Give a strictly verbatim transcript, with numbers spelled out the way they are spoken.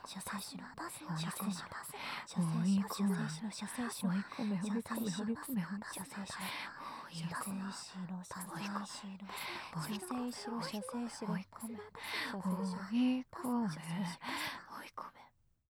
射精しろ射精しろ射追い精し込めろ射精しろ追い込め追い込め追い込め射精しろ追い込め射精しろ射精しろ射精しろ射精しろ射精しろ射精しろ射精しろ追い込め